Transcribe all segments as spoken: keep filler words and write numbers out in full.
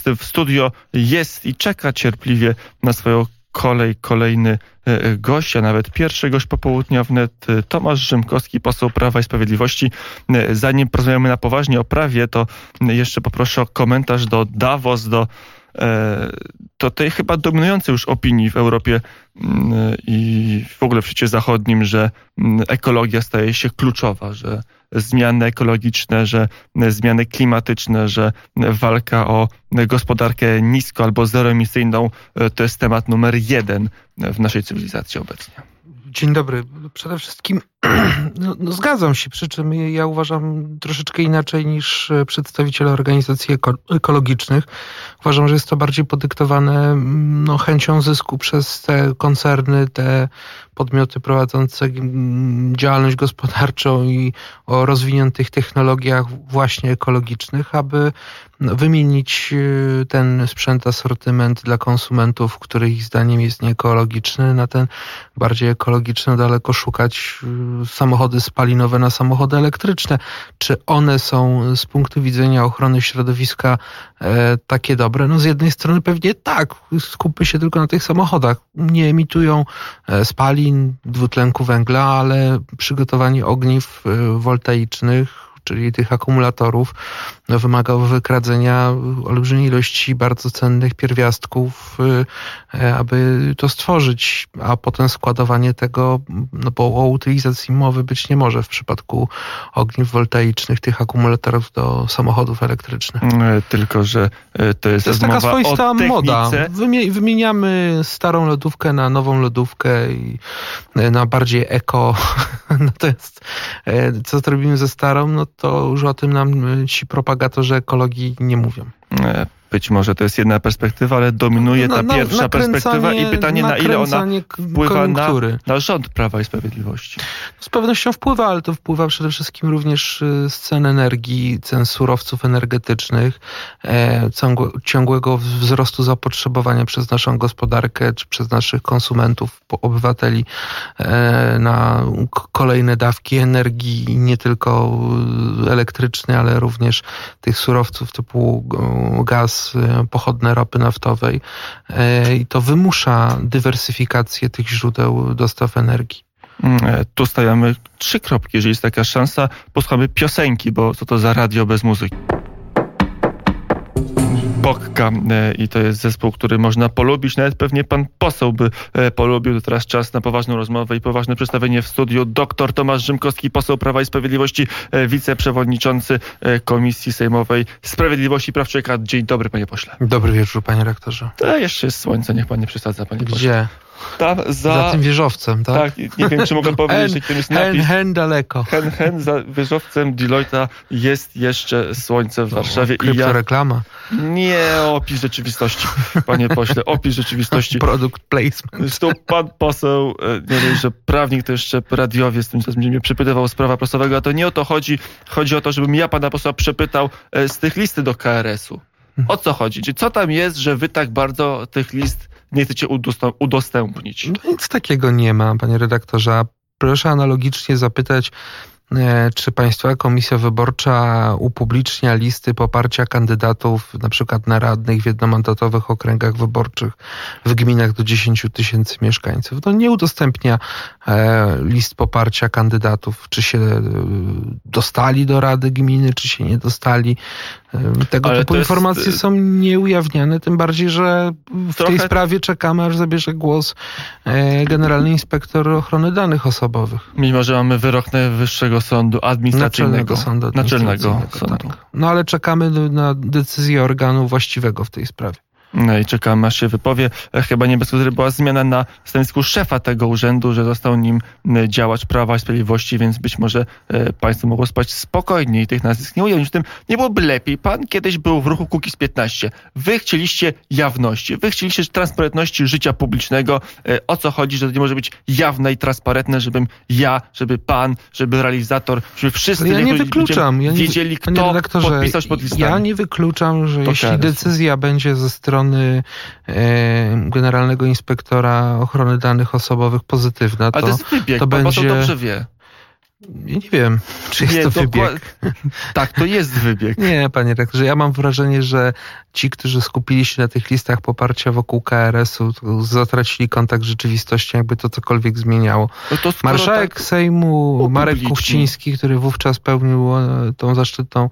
w studio jest i czeka cierpliwie na swoją kolej, kolejny gość, a nawet pierwszy gość popołudnia wnet, Tomasz Rzymkowski, poseł Prawa i Sprawiedliwości. Zanim porozmawiamy na poważnie o prawie, to jeszcze poproszę o komentarz do Davos, do to tej chyba dominującej już opinii w Europie i w ogóle w świecie zachodnim, że ekologia staje się kluczowa, że zmiany ekologiczne, że zmiany klimatyczne, że walka o gospodarkę nisko albo zeroemisyjną to jest temat numer jeden w naszej cywilizacji obecnie. Dzień dobry. Przede wszystkim no, no zgadzam się, przy czym ja uważam troszeczkę inaczej niż przedstawiciele organizacji eko- ekologicznych. Uważam, że jest to bardziej podyktowane no, chęcią zysku przez te koncerny, te podmioty prowadzące działalność gospodarczą i o rozwiniętych technologiach właśnie ekologicznych, aby wymienić ten sprzęt, asortyment dla konsumentów, który ich zdaniem jest nieekologiczny, na ten bardziej ekologiczny, daleko szukać samochody spalinowe na samochody elektryczne. Czy one są z punktu widzenia ochrony środowiska e, takie dobre? No z jednej strony pewnie tak. Skupmy się tylko na tych samochodach. Nie emitują e, spalin, dwutlenku węgla, ale przygotowanie ogniw e, woltaicznych, czyli tych akumulatorów, no, wymaga wykradzenia olbrzymiej ilości bardzo cennych pierwiastków, aby to stworzyć, a potem składowanie tego, no bo o utylizacji mowy być nie może w przypadku ogniw woltaicznych, tych akumulatorów do samochodów elektrycznych. Tylko, że to jest, to jest taka swoista moda. Wymieniamy starą lodówkę na nową lodówkę i na bardziej eko. Natomiast co zrobimy ze starą, no to już o tym nam ci propagatorzy ekologii nie mówią. Być może to jest jedna perspektywa, ale dominuje ta no, pierwsza perspektywa i pytanie, na ile ona wpływa na, na rząd Prawa i Sprawiedliwości. Z pewnością wpływa, ale to wpływa przede wszystkim również z cen energii, cen surowców energetycznych, e, ciągłego wzrostu zapotrzebowania przez naszą gospodarkę, czy przez naszych konsumentów, obywateli e, na kolejne dawki energii, nie tylko elektrycznej, ale również tych surowców typu gaz, pochodne ropy naftowej i to wymusza dywersyfikację tych źródeł dostaw energii. Tu stawiamy trzy kropki, jeżeli jest taka szansa. Posłuchamy piosenki, bo co to za radio bez muzyki? Bokka i to jest zespół, który można polubić, nawet pewnie pan poseł by polubił. To teraz czas na poważną rozmowę i poważne przedstawienie w studiu. Doktor Tomasz Rzymkowski, poseł Prawa i Sprawiedliwości, wiceprzewodniczący Komisji Sejmowej Sprawiedliwości i Praw Człowieka. Dzień dobry, panie pośle. Dobry wieczór, panie rektorze. To jeszcze jest słońce, niech pan nie przesadza, panie pośle. Gdzie? Tam za... za tym wieżowcem, tak? Tak, nie wiem, czy mogę powiedzieć, że tym jest napis. Hen, hen daleko. Hen, hen, za wieżowcem Deloitte'a jest jeszcze słońce w Warszawie. O, kryptoreklama. I ja... Nie, opis rzeczywistości, panie pośle, opis rzeczywistości. Product placement. Zresztą pan poseł, nie wiem, że prawnik to jeszcze radiowiec, tym czasem będzie mnie przepytywał z prawa prasowego, a to nie o to chodzi. Chodzi o to, żebym ja pana posła przepytał z tych listy do K R S u. O co chodzi? Czy co tam jest, że wy tak bardzo tych list nie chcecie udostępnić? No nic takiego nie ma, panie redaktorze. Proszę analogicznie zapytać, czy Państwowa Komisja Wyborcza upublicznia listy poparcia kandydatów na przykład na radnych w jednomandatowych okręgach wyborczych w gminach do dziesięć tysięcy mieszkańców. No nie udostępnia list poparcia kandydatów, czy się dostali do Rady Gminy, czy się nie dostali. Tego Ale typu informacje jest... są nieujawniane, tym bardziej, że w Trochę... tej sprawie czekamy, aż zabierze głos Generalny Inspektor Ochrony Danych Osobowych. Mimo, że mamy wyrok Najwyższego Sądu Administracyjnego. Naczelnego Sądu Administracyjnego. Naczelnego Sądu. Tak. No ale czekamy na decyzję organu właściwego w tej sprawie. No i czekamy, aż się wypowie. Chyba nie bez powodu była zmiana na stanowisku szefa tego urzędu, że został nim działacz Prawa i Sprawiedliwości, więc być może e, państwo mogło spać spokojniej i tych nazwisk nie ująć. W tym nie byłoby lepiej. Pan kiedyś był w ruchu Kukiz piętnaście. Wy chcieliście jawności. Wy chcieliście transparentności życia publicznego. E, o co chodzi, że to nie może być jawne i transparentne, żebym ja, żeby pan, żeby realizator, żeby wszyscy ja nie wykluczam. Ja nie, wiedzieli, kto podpisał się pod listami. Ja nie wykluczam, że to jeśli K R S. Decyzja będzie ze strony Generalnego Inspektora Ochrony Danych Osobowych pozytywna, to, Ale to jest wybieg, to pan będzie... dobrze wie. Ja nie wiem, czy jest nie, to dokład... wybieg. Tak, to jest wybieg. Nie, panie rektorze, ja mam wrażenie, że ci, którzy skupili się na tych listach poparcia wokół K R S-u, zatracili kontakt z rzeczywistością, jakby to cokolwiek zmieniało. No to Marszałek tak Sejmu Marek publicznie. Kuchciński, który wówczas pełnił tą zaszczytną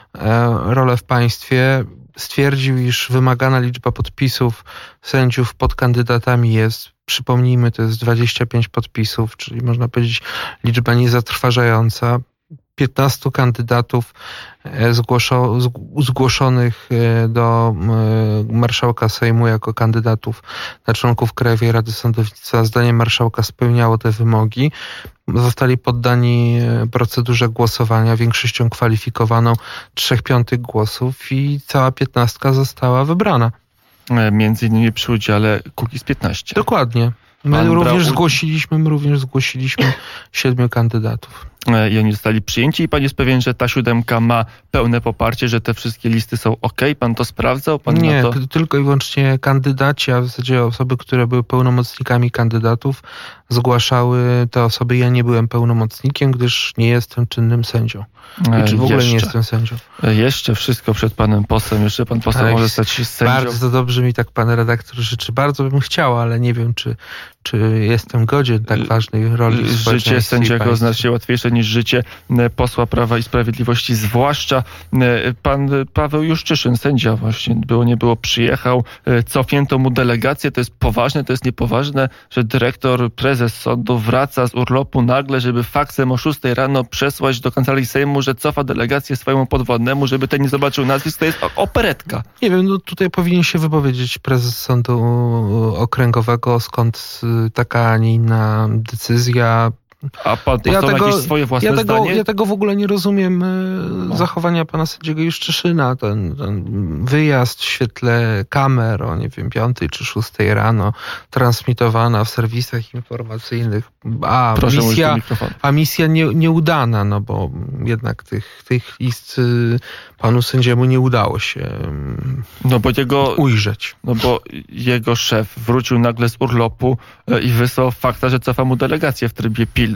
rolę w państwie, stwierdził, iż wymagana liczba podpisów sędziów pod kandydatami jest, przypomnijmy, to jest dwadzieścia pięć podpisów, czyli można powiedzieć liczba niezatrważająca. piętnastu kandydatów zgłoszo, zgłoszonych do marszałka Sejmu jako kandydatów na członków Krajowej Rady Sądownictwa, zdaniem marszałka spełniało te wymogi. Zostali poddani procedurze głosowania większością kwalifikowaną trzech piątych głosów i cała piętnastka została wybrana. Między innymi przy udziale Kukiz piętnaście. Dokładnie. My Pan również brał... zgłosiliśmy, my również zgłosiliśmy siedmiu kandydatów. I oni zostali przyjęci i pan jest pewien, że ta siódemka ma pełne poparcie, że te wszystkie listy są ok? Pan to sprawdzał? Pan Nie, na to... tylko i wyłącznie kandydaci, a w zasadzie osoby, które były pełnomocnikami kandydatów, zgłaszały te osoby. Ja nie byłem pełnomocnikiem, gdyż nie jestem czynnym sędzią. Czy w ogóle jeszcze. nie jestem sędzią. Jeszcze wszystko przed panem posłem. Jeszcze pan poseł ale może stać się sędzią. Bardzo dobrze mi tak pan redaktor życzy. Bardzo bym chciał, ale nie wiem, czy, czy jestem godzien tak ważnej roli w Życie sędziego znacznie łatwiejsze niż życie posła Prawa i Sprawiedliwości, zwłaszcza pan Paweł Juszczyszyn, sędzia właśnie, było nie było, przyjechał, cofnięto mu delegację. To jest poważne, to jest niepoważne, że dyrektor, prezes sądu wraca z urlopu nagle, żeby faksem o szóstej rano przesłać do Kancelarii Sejmu, że cofa delegację swojemu podwładnemu, żeby ten nie zobaczył nazwisk. To jest operetka. Nie wiem, no tutaj powinien się wypowiedzieć prezes Sądu Okręgowego, skąd taka, a nie inna decyzja. A pan ja tego, jakieś swoje własne ja tego, zdanie? Ja tego w ogóle nie rozumiem no. zachowania pana sędziego Juszczyszyna. Ten, ten wyjazd w świetle kamer o, nie wiem, piątej czy szóstej rano, transmitowana w serwisach informacyjnych, a Proszę misja, a misja nie, nieudana, no bo jednak tych, tych list panu sędziemu nie udało się no bo jego, ujrzeć. No bo jego szef wrócił nagle z urlopu i wysłał fakta, że cofa mu delegację w trybie pilnym.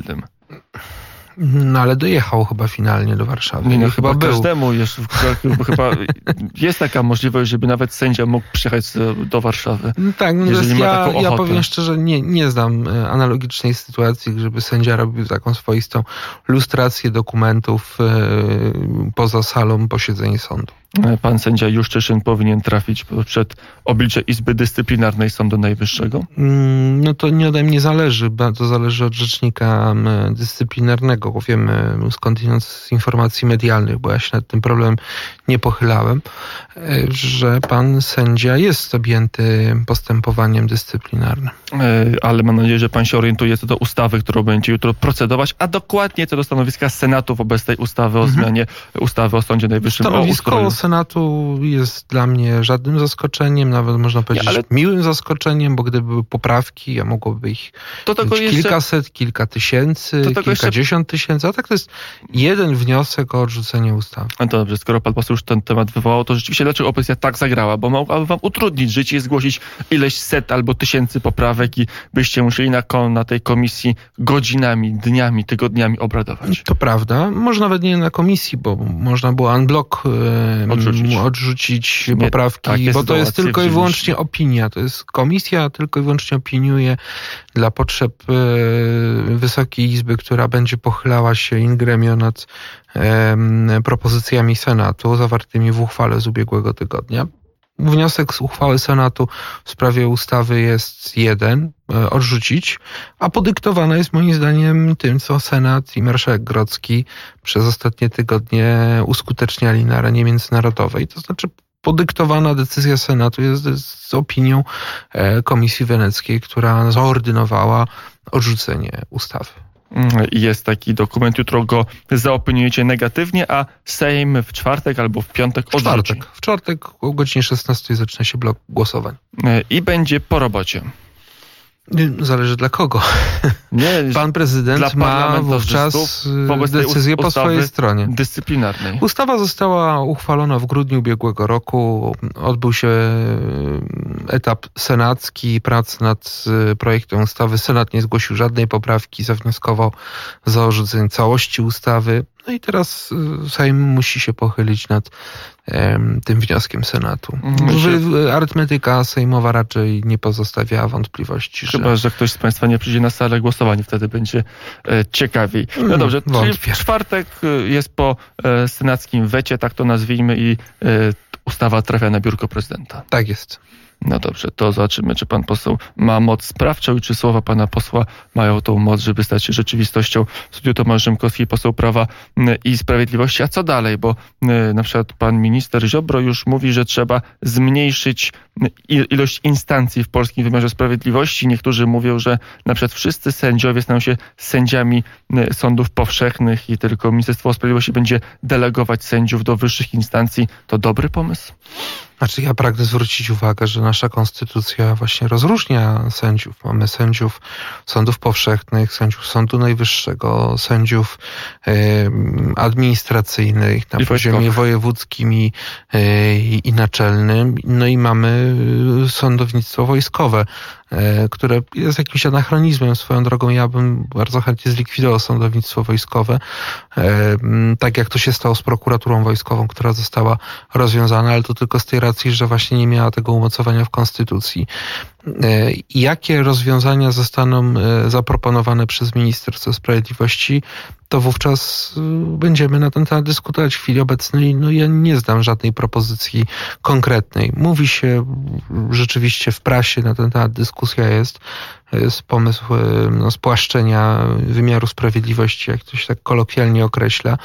No ale dojechał chyba finalnie do Warszawy. Nie, no, chyba chyba był. każdemu jest, chyba jest taka możliwość, żeby nawet sędzia mógł przyjechać do Warszawy. No tak, no jeżeli ja, ma taką ja ochotę. powiem szczerze, nie, nie znam analogicznej sytuacji, żeby sędzia robił taką swoistą lustrację dokumentów yy, poza salą posiedzeń sądu. Pan sędzia Juszczyszyn powinien trafić przed oblicze Izby Dyscyplinarnej Sądu Najwyższego? No to nie ode mnie zależy, to zależy od rzecznika dyscyplinarnego. Wiemy skądinąd z informacji medialnych, bo ja się nad tym problemem nie pochylałem, że pan sędzia jest objęty postępowaniem dyscyplinarnym. Ale mam nadzieję, że pan się orientuje co do ustawy, którą będzie jutro procedować, a dokładnie co do stanowiska Senatu wobec tej ustawy o mhm. zmianie ustawy o Sądzie Najwyższym. Stanowisko Senatu jest dla mnie żadnym zaskoczeniem, nawet można powiedzieć nie, ale... miłym zaskoczeniem, bo gdyby były poprawki, a mogłoby ich to być jeszcze... kilkaset, kilka tysięcy, kilkadziesiąt jeszcze... tysięcy, a tak to jest jeden wniosek o odrzucenie ustawy. No to dobrze, skoro pan poseł już ten temat wywołał, to rzeczywiście dlaczego opozycja tak zagrała? Bo mogłaby wam utrudnić życie i zgłosić ileś set albo tysięcy poprawek i byście musieli na, na tej komisji godzinami, dniami, tygodniami obradować. To prawda. Może nawet nie na komisji, bo można było unblock e, odrzucić, odrzucić nie, poprawki, bo to jest tylko i wyłącznie opinia. To jest komisja, tylko i wyłącznie opiniuje dla potrzeb e, Wysokiej Izby, która będzie pochylała się in gremio nad e, propozycjami Senatu zawartymi w uchwale z ubiegłego tygodnia. Wniosek z uchwały Senatu w sprawie ustawy jest jeden, e, odrzucić, a podyktowana jest moim zdaniem tym, co Senat i marszałek Grodzki przez ostatnie tygodnie uskuteczniali na arenie międzynarodowej. To znaczy podyktowana decyzja Senatu jest z opinią e, Komisji Weneckiej, która zaordynowała odrzucenie ustawy. Jest taki dokument, jutro go zaopiniujecie negatywnie, a Sejm w czwartek albo w piątek odrzuci. W czwartek, w czwartek o godzinie szesnastej zaczyna się blok głosowań. I będzie po robocie. Zależy dla kogo. Nie, Pan prezydent ma wówczas decyzję po swojej stronie. Dyscyplinarnej. Ustawa została uchwalona w grudniu ubiegłego roku. Odbył się etap senacki prac nad projektem ustawy. Senat nie zgłosił żadnej poprawki, zawnioskował za odrzucenie całości ustawy. No i teraz Sejm musi się pochylić nad um, tym wnioskiem Senatu. Myślę, arytmetyka sejmowa raczej nie pozostawia wątpliwości. Chyba, że... że ktoś z Państwa nie przyjdzie na salę głosowań, wtedy będzie e, ciekawiej. No hmm, dobrze, czyli w czwartek jest po e, senackim wecie, tak to nazwijmy, i e, ustawa trafia na biurko prezydenta. Tak jest. No dobrze, to zobaczymy, czy pan poseł ma moc sprawczą i czy słowa pana posła mają tą moc, żeby stać się rzeczywistością. W studiu Tomasz Rzymkowski, poseł Prawa i Sprawiedliwości. A co dalej? Bo na przykład pan minister Ziobro już mówi, że trzeba zmniejszyć ilość instancji w polskim wymiarze sprawiedliwości. Niektórzy mówią, że na przykład wszyscy sędziowie staną się sędziami sądów powszechnych i tylko Ministerstwo Sprawiedliwości będzie delegować sędziów do wyższych instancji. To dobry pomysł? Znaczy ja pragnę zwrócić uwagę, że nasza konstytucja właśnie rozróżnia sędziów. Mamy sędziów sądów powszechnych, sędziów Sądu Najwyższego, sędziów e, administracyjnych na I poziomie wojskowych. wojewódzkim i, e, i naczelnym. No i mamy sądownictwo wojskowe, e, które jest jakimś anachronizmem. Swoją drogą ja bym bardzo chętnie zlikwidował sądownictwo wojskowe, e, tak jak to się stało z prokuraturą wojskową, która została rozwiązana, ale to tylko z tej racji, że właśnie nie miała tego umocowania w Konstytucji. Jakie rozwiązania zostaną zaproponowane przez Ministerstwo Sprawiedliwości, to wówczas będziemy na ten temat dyskutować. W chwili obecnej no ja nie znam żadnej propozycji konkretnej. Mówi się rzeczywiście w prasie, na ten temat dyskusja jest. Jest pomysł no, spłaszczenia wymiaru sprawiedliwości, jak to się tak kolokwialnie określa,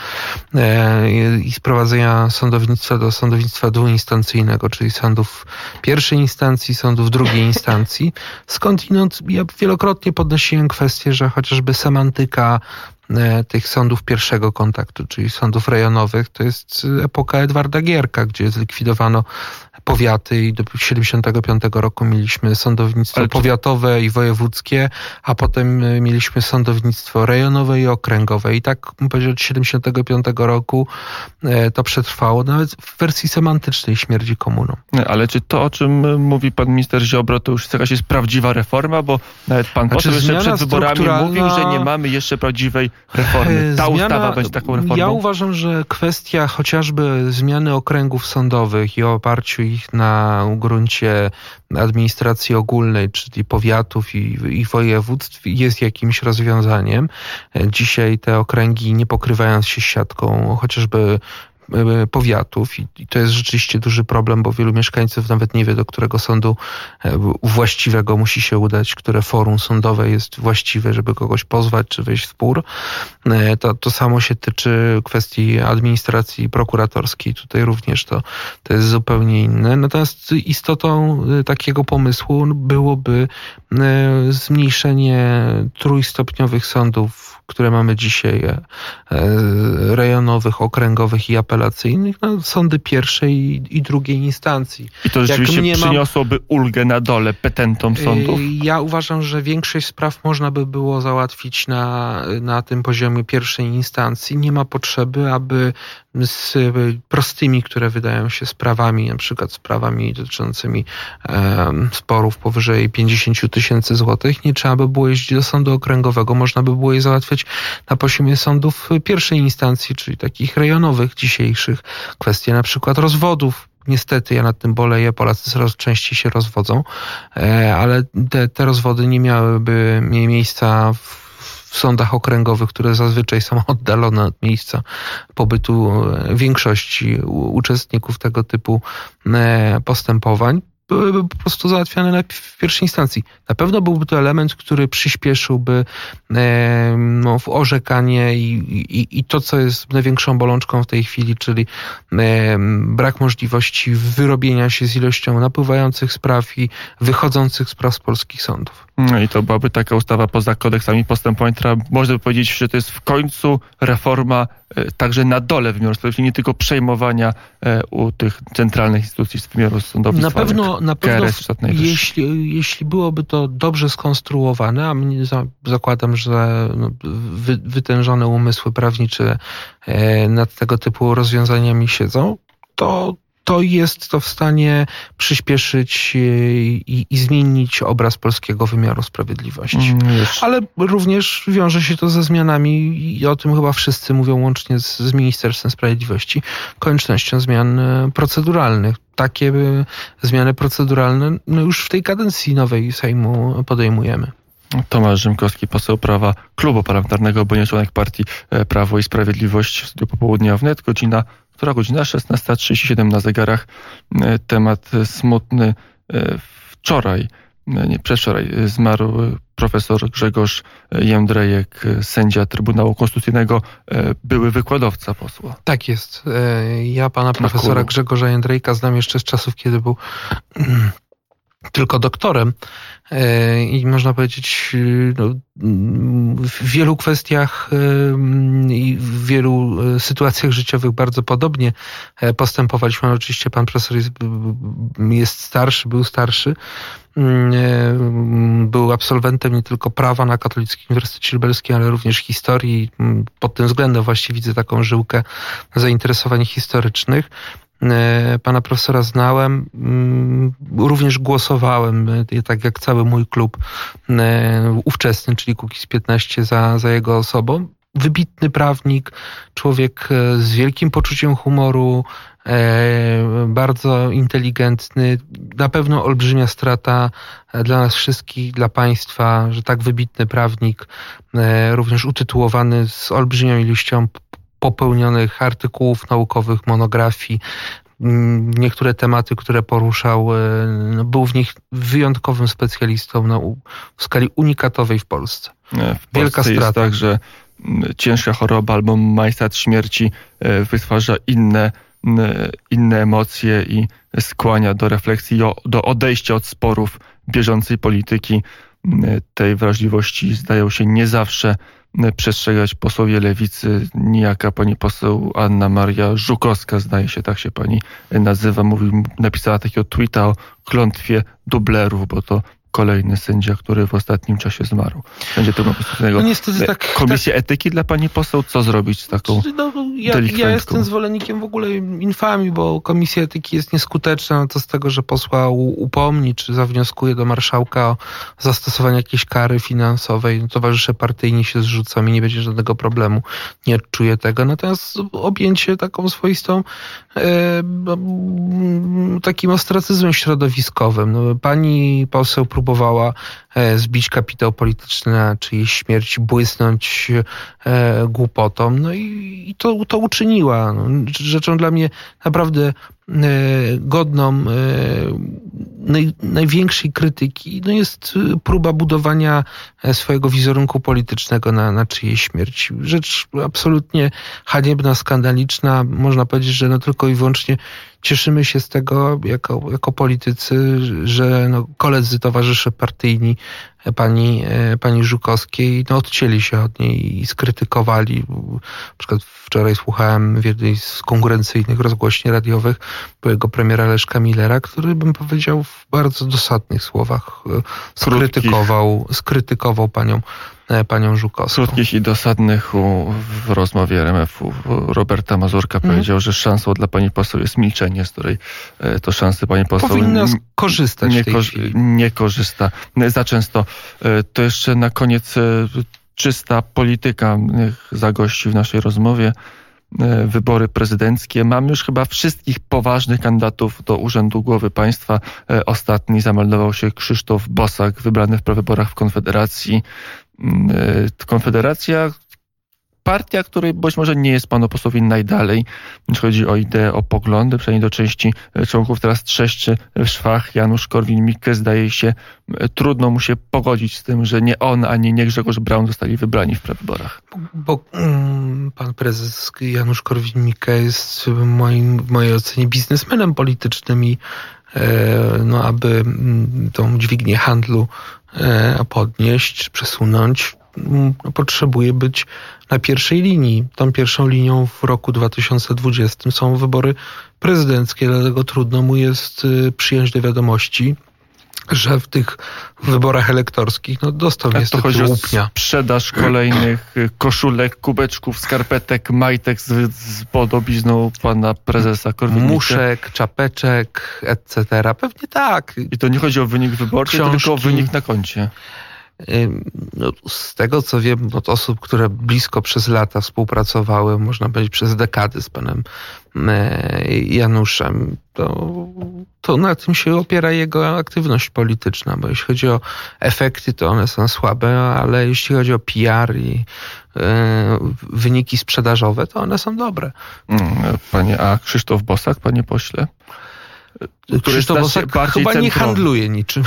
i sprowadzenia sądownictwa do sądownictwa dwuinstancyjnego, czyli sądów pierwszej instancji, sądów drugiej instancji. Skądinąd ja wielokrotnie podnosiłem kwestię, że chociażby semantyka tych sądów pierwszego kontaktu, czyli sądów rejonowych, to jest epoka Edwarda Gierka, gdzie zlikwidowano powiaty i do siedemdziesiątego piątego roku mieliśmy sądownictwo powiatowe i wojewódzkie, a potem mieliśmy sądownictwo rejonowe i okręgowe. I tak powiedział, od siedemdziesiątego piątego roku to przetrwało. Nawet w wersji semantycznej śmierdzi komuną. Ale czy to, o czym mówi pan minister Ziobro, to już jakaś jest prawdziwa reforma? Bo nawet pan znaczy, poseł jeszcze przed wyborami mówił, że nie mamy jeszcze prawdziwej reformy. Ta zmiana, ustawa będzie taką reformą? Ja uważam, że kwestia chociażby zmiany okręgów sądowych i oparciu ich na gruncie administracji ogólnej, czyli powiatów i, i województw, jest jakimś rozwiązaniem. Dzisiaj te okręgi, nie pokrywając się siatką chociażby powiatów i to jest rzeczywiście duży problem, bo wielu mieszkańców nawet nie wie, do którego sądu właściwego musi się udać, które forum sądowe jest właściwe, żeby kogoś pozwać czy wejść w spór. To, to samo się tyczy kwestii administracji prokuratorskiej. Tutaj również to, to jest zupełnie inne. Natomiast istotą takiego pomysłu byłoby zmniejszenie trójstopniowych sądów, które mamy dzisiaj, rejonowych, okręgowych i apelacyjnych, no, sądy pierwszej i drugiej instancji. I to rzeczywiście nie przyniosłoby ma... ulgę na dole petentom sądów? Ja uważam, że większość spraw można by było załatwić na, na tym poziomie pierwszej instancji. Nie ma potrzeby, aby z prostymi, które wydają się sprawami, na przykład sprawami dotyczącymi um, sporów powyżej pięćdziesiąt tysięcy złotych, nie trzeba by było jeździć do sądu okręgowego. Można by było je załatwiać na poziomie sądów pierwszej instancji, czyli takich rejonowych dzisiejszych. Kwestie na przykład rozwodów. Niestety ja nad tym boleję, Polacy coraz częściej się rozwodzą, ale te, te rozwody nie miałyby miejsca w w sądach okręgowych, które zazwyczaj są oddalone od miejsca pobytu większości uczestników tego typu postępowań, byłyby po prostu załatwiane w pierwszej instancji. Na pewno byłby to element, który przyspieszyłby e, no, w orzekanie i, i, i to, co jest największą bolączką w tej chwili, czyli e, brak możliwości wyrobienia się z ilością napływających spraw i wychodzących spraw z polskich sądów. No i to byłaby taka ustawa poza kodeksami postępowań, która można by powiedzieć, że to jest w końcu reforma e, także na dole wymiaru sprawiedliwości, nie tylko przejmowania e, u tych centralnych instytucji z wymiaru sądownictwa. Na pewno, na pewno jeśli, jeśli byłoby to dobrze skonstruowane, a mnie za, zakładam, że no, wy, wytężone umysły prawnicze e, nad tego typu rozwiązaniami siedzą, to to jest to w stanie przyspieszyć i, i zmienić obraz polskiego wymiaru sprawiedliwości. Mm, Ale również wiąże się to ze zmianami, i o tym chyba wszyscy mówią łącznie z, z Ministerstwem Sprawiedliwości, koniecznością zmian proceduralnych. Takie zmiany proceduralne no już w tej kadencji nowej Sejmu podejmujemy. Tomasz Rzymkowski, poseł Prawa, Klubu Parlamentarnego, bo nie członek partii Prawo i Sprawiedliwość. W studiu popołudnia wnet, godzina, która godzina szesnasta trzydzieści siedem na zegarach. Temat smutny. Wczoraj, nie przedwczoraj, zmarł profesor Grzegorz Jędrejek, sędzia Trybunału Konstytucyjnego, były wykładowca posła. Tak jest. Ja pana profesora Grzegorza Jędrejka znam jeszcze z czasów, kiedy był tylko doktorem i można powiedzieć no, w wielu kwestiach i w wielu sytuacjach życiowych bardzo podobnie postępowaliśmy. Oczywiście pan profesor jest, jest starszy, był starszy. Był absolwentem nie tylko prawa na Katolickim Uniwersytecie Lubelskim, ale również historii. Pod tym względem właśnie widzę taką żyłkę zainteresowań historycznych. Pana profesora znałem, również głosowałem, tak jak cały mój klub ówczesny, czyli Kukiz piętnaście, za, za jego osobą. Wybitny prawnik, człowiek z wielkim poczuciem humoru, bardzo inteligentny, na pewno olbrzymia strata dla nas wszystkich, dla państwa, że tak wybitny prawnik, również utytułowany z olbrzymią ilością popełnionych artykułów naukowych, monografii. Niektóre tematy, które poruszał, no, był w nich wyjątkowym specjalistą no, w skali unikatowej w Polsce. W Wielka Polsce strata. Jest tak, że ciężka choroba albo majestat śmierci wytwarza inne, inne emocje i skłania do refleksji, do odejścia od sporów bieżącej polityki. Tej wrażliwości zdają się nie zawsze przestrzegać posłowie Lewicy. Niejaka pani poseł Anna Maria Żukowska, zdaje się, tak się pani nazywa, mówi, napisała takiego tweeta o klątwie dublerów, bo to kolejny sędzia, który w ostatnim czasie zmarł. Sędzia Trybunału Konstytucyjnego. No niestety tak. Komisja tak. etyki dla pani poseł, co zrobić z taką no, ja, ja jestem zwolennikiem w ogóle infamii, bo komisja etyki jest nieskuteczna, no to z tego, że posła upomni, czy zawnioskuje do marszałka o zastosowanie jakiejś kary finansowej, no, towarzysze partyjni się zrzucą i nie będzie żadnego problemu. Nie odczuję tego. Natomiast objęcie taką swoistą e, takim ostracyzmem środowiskowym. No, pani poseł próbowała zbić kapitał polityczny na czyjejś śmierci, błysnąć e, głupotą. No i, i to, to uczyniła. No, rzeczą dla mnie naprawdę e, godną e, naj, największej krytyki no jest próba budowania swojego wizerunku politycznego na, na czyjejś śmierci. Rzecz absolutnie haniebna, skandaliczna. Można powiedzieć, że no tylko i wyłącznie cieszymy się z tego jako, jako politycy, że no, koledzy, towarzysze partyjni pani, pani Żukowskiej no, odcięli się od niej i skrytykowali. Na przykład wczoraj słuchałem w jednej z konkurencyjnych rozgłośni radiowych byłego premiera Leszka Millera, który, bym powiedział, w bardzo dosadnych słowach skrytykował, skrytykował panią panią Żukowską. Krótkich i dosadnych u, w rozmowie R M F u Roberta Mazurka mm. powiedział, że szansą dla pani poseł jest milczenie, z której to szansy pani poseł powinna korzystać nie, w tej ko- chwili. nie korzysta. Za często. To jeszcze na koniec czysta polityka zagości w naszej rozmowie. Wybory prezydenckie. Mamy już chyba wszystkich poważnych kandydatów do Urzędu Głowy Państwa. Ostatni zameldował się Krzysztof Bosak, wybrany w prawyborach w Konfederacji. Konfederacja, partia, której być może nie jest panu posłowi najdalej, jeśli chodzi o ideę, o poglądy, przynajmniej do części członków teraz trzeszczy w szwach. Janusz Korwin-Mikke, zdaje się, trudno mu się pogodzić z tym, że nie on, ani nie Grzegorz Braun zostali wybrani w prawyborach. Bo um, pan prezes Janusz Korwin-Mikke jest w, moim, w mojej ocenie biznesmenem politycznym i e, no, aby m, tą dźwignię handlu e, podnieść, przesunąć, potrzebuje być na pierwszej linii. Tą pierwszą linią w roku dwa tysiące dwudziestym są wybory prezydenckie, dlatego trudno mu jest przyjąć do wiadomości, że w tych wyborach elektorskich no, dostał Jak niestety to chodzi łupnia. o sprzedaż kolejnych koszulek, kubeczków, skarpetek, majtek z, z podobizną pana prezesa Korwin-Mikke? Muszek, czapeczek, et cetera. Pewnie tak. I to nie chodzi o wynik wyborczy, Książki. tylko o wynik na koncie. No, z tego, co wiem od osób, które blisko przez lata współpracowały, można powiedzieć przez dekady z panem Januszem, to, to na tym się opiera jego aktywność polityczna, bo jeśli chodzi o efekty, to one są słabe, ale jeśli chodzi o P R i yy, wyniki sprzedażowe, to one są dobre. Panie, a Krzysztof Bosak, panie pośle? Krzysztof Bosak chyba centrum. Nie handluje niczym.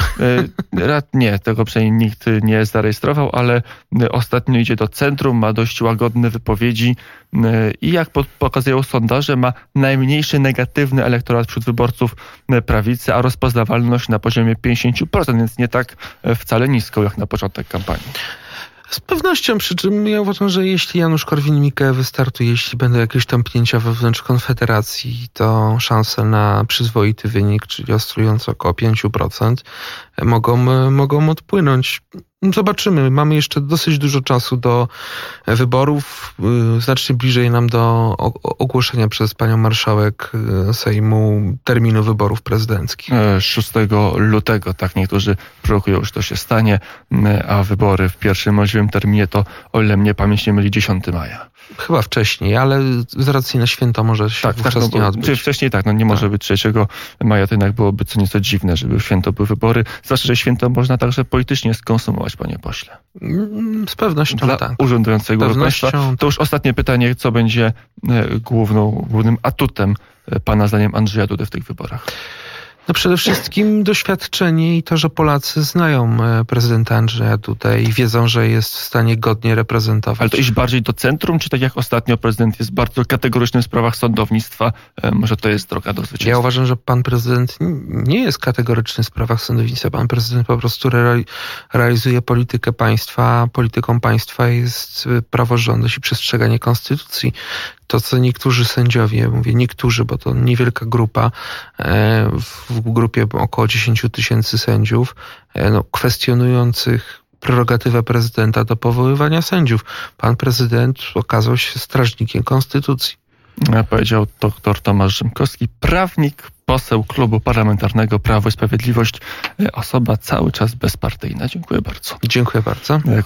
Nie, tego przynajmniej nikt nie zarejestrował, ale ostatnio idzie do centrum, ma dość łagodne wypowiedzi i jak pokazują sondaże, ma najmniejszy negatywny elektorat wśród wyborców prawicy, a rozpoznawalność na poziomie pięćdziesiąt procent, więc nie tak wcale nisko jak na początek kampanii. Z pewnością, przy czym ja uważam, że jeśli Janusz Korwin-Mikke wystartuje, jeśli będą jakieś tąpnięcia wewnątrz Konfederacji, to szanse na przyzwoity wynik, czyli oscylujące około pięć procent, mogą, mogą odpłynąć. Zobaczymy. Mamy jeszcze dosyć dużo czasu do wyborów. Znacznie bliżej nam do ogłoszenia przez panią marszałek Sejmu terminu wyborów prezydenckich. szóstego lutego, tak niektórzy prorokują, że to się stanie, a wybory w pierwszym możliwym terminie to, o ile mnie pamięć nie myli, dziesiątego maja. Chyba wcześniej, ale z racji na święto może się tak, wówczas tak, no, nie odbyć. Wcześniej tak, no nie może tak. być trzeciego maja, to jednak byłoby co nieco dziwne, żeby w święto były wybory. Zwłaszcza, że święto można także politycznie skonsumować, panie pośle. Z pewnością Dla tak. urzędującego pewnością... państwa. To już ostatnie pytanie, co będzie główną, głównym atutem pana zdaniem Andrzeja Dudy w tych wyborach? No przede wszystkim doświadczenie i to, że Polacy znają prezydenta Andrzeja Dudę i wiedzą, że jest w stanie godnie reprezentować. Ale to iść bardziej do centrum, czy tak jak ostatnio prezydent jest bardzo kategoryczny w sprawach sądownictwa, może to jest droga do zwycięstwa? Ja uważam, że pan prezydent nie jest kategoryczny w sprawach sądownictwa. Pan prezydent po prostu re- realizuje politykę państwa. Polityką państwa jest praworządność i przestrzeganie konstytucji. To, co niektórzy sędziowie, mówię niektórzy, bo to niewielka grupa, w grupie około dziesięć tysięcy sędziów, no, kwestionujących prerogatywę prezydenta do powoływania sędziów. Pan prezydent okazał się strażnikiem konstytucji. Powiedział doktor Tomasz Rzymkowski, prawnik, poseł Klubu Parlamentarnego Prawo i Sprawiedliwość, osoba cały czas bezpartyjna. Dziękuję bardzo. Dziękuję bardzo.